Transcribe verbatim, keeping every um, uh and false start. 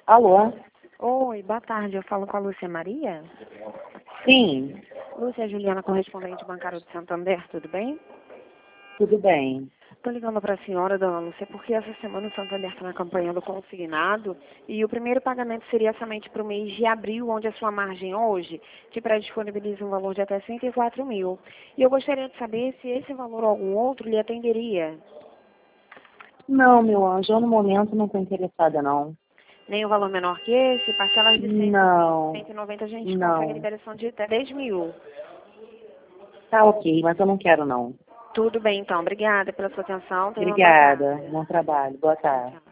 Alô? Oi, boa tarde. Eu falo com a Lúcia Maria. Sim, Lúcia Juliana, correspondente bancário de Santander, tudo bem? tudo bem. Estou ligando para a senhora, dona Lúcia, porque essa semana o Santander está na campanha do consignado e o primeiro pagamento seria somente para o mês de abril, onde a sua margem hoje te pré-disponibiliza um valor de até cento e quatro mil. E eu gostaria de saber se esse valor ou algum outro lhe atenderia. Não, meu anjo, eu no momento não estou interessada, não. Nem o valor menor que esse, parcelas de cem, Não, cento e noventa a gente consegue não. liberação de até dez mil. Tá ok, mas eu não quero, não. Tudo bem, então. Obrigada pela sua atenção. Tenha uma boa Obrigada, tarde. bom trabalho, boa Tchau, tarde. tchau.